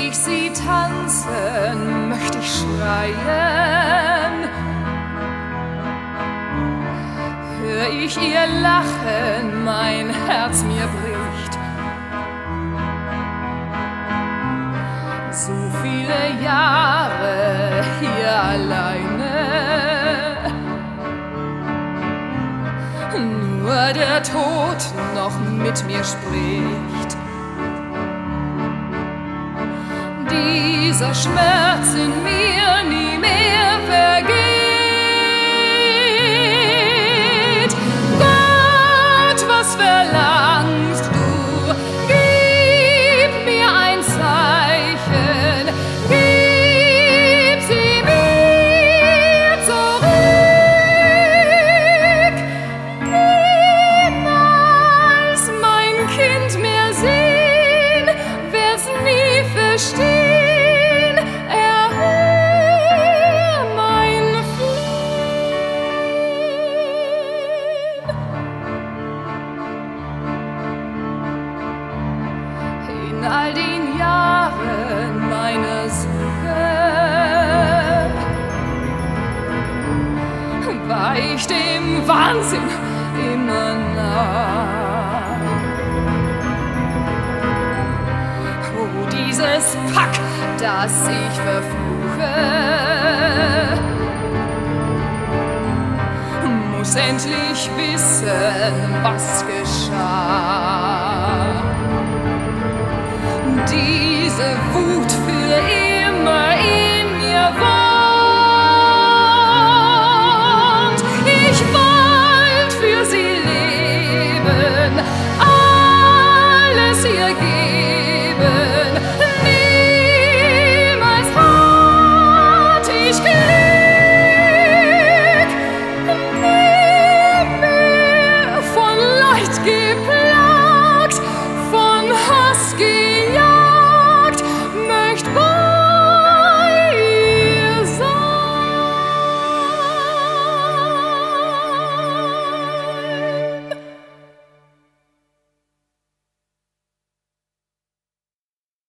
ich sie tanzen, möchte ich schreien. Hör ich ihr Lachen, mein Herz mir bricht. So viele Jahre hier alleine, nur der Tod noch mit mir spricht. Dieser Schmerz in mir nie mehr vergeht. Gott, was verlangst du? Gib mir ein Zeichen, gib sie mir zurück. Niemals mein Kind mehr sehen, werd's nie verstehen. In all den Jahren meiner Suche war ich dem Wahnsinn immer nah. Oh, dieses Pack, das ich verfluche, muss endlich wissen, was geschah.